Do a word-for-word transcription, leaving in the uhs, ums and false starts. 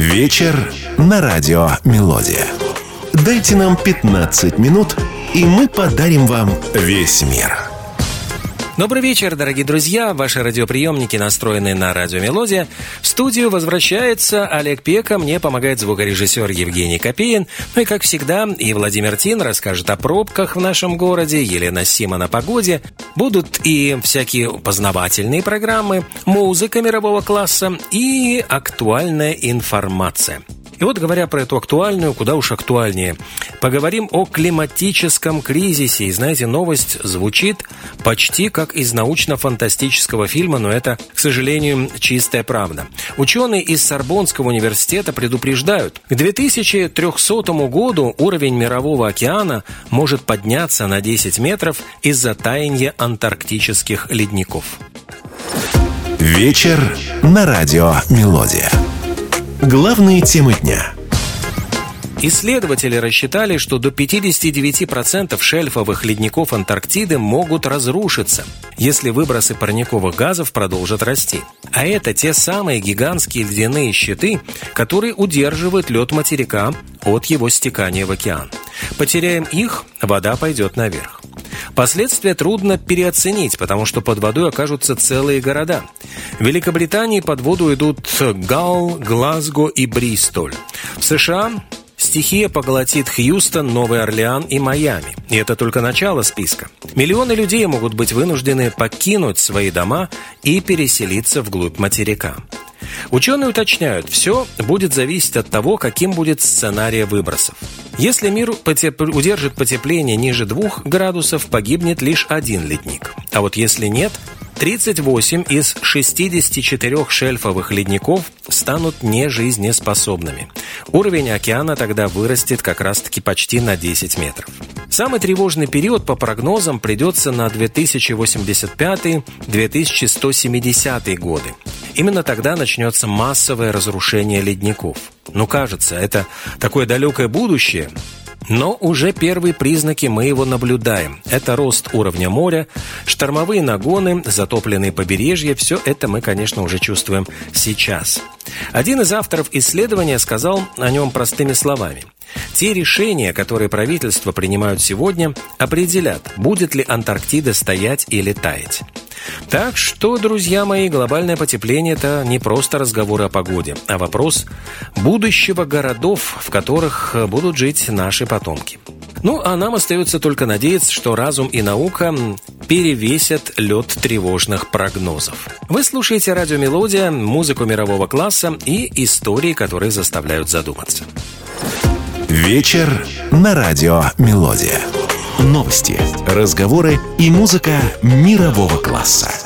Вечер на радио «Мелодия». Дайте нам пятнадцать минут, и мы подарим вам весь мир. Добрый вечер, дорогие друзья. Ваши радиоприемники настроены на радио «Мелодия». В студию возвращается Олег Пека. Мне помогает звукорежиссер Евгений Копеин. Ну и, как всегда, и Владимир Тин расскажет о пробках в нашем городе, Елена Симон о погоде. Будут и всякие познавательные программы, музыка мирового класса и актуальная информация. И вот, говоря про эту актуальную, куда уж актуальнее, поговорим о климатическом кризисе. И знаете, новость звучит почти как из научно-фантастического фильма, но это, к сожалению, чистая правда. Ученые из Сорбонского университета предупреждают, к две тысячи трехсотому году уровень мирового океана может подняться на десять метров из-за таяния антарктических ледников. Вечер на радио «Мелодия». Главные темы дня. Исследователи рассчитали, что до пятьдесят девять процентов шельфовых ледников Антарктиды могут разрушиться, если выбросы парниковых газов продолжат расти. А это те самые гигантские ледяные щиты, которые удерживают лед материка от его стекания в океан. Потеряем их, вода пойдет наверх. Последствия трудно переоценить, потому что под водой окажутся целые города. В Великобритании под воду идут Галл, Глазго и Бристоль. В США стихия поглотит Хьюстон, Новый Орлеан и Майами. И это только начало списка. Миллионы людей могут быть вынуждены покинуть свои дома и переселиться вглубь материка. Ученые уточняют, все будет зависеть от того, каким будет сценарий выбросов. Если мир потеп... удержит потепление ниже двух градусов, погибнет лишь один ледник. А вот если нет, тридцать восемь из шестидесяти четырёх шельфовых ледников станут нежизнеспособными. Уровень океана тогда вырастет как раз-таки почти на десять метров. Самый тревожный период, по прогнозам, придется на две тысячи восемьдесят пятый — две тысячи сто семидесятые годы. Именно тогда начнется массовое разрушение ледников. Ну, кажется, это такое далекое будущее, но уже первые признаки мы его наблюдаем. Это рост уровня моря, штормовые нагоны, затопленные побережья. Все это мы, конечно, уже чувствуем сейчас. Один из авторов исследования сказал о нем простыми словами. Те решения, которые правительства принимают сегодня, определят, будет ли Антарктида стоять или таять. Так что, друзья мои, глобальное потепление – это не просто разговоры о погоде, а вопрос будущего городов, в которых будут жить наши потомки. Ну, а нам остается только надеяться, что разум и наука перевесят лед тревожных прогнозов. Вы слушаете радио «Мелодия», музыку мирового класса и истории, которые заставляют задуматься. Вечер на радио «Мелодия». Новости, разговоры и музыка мирового класса.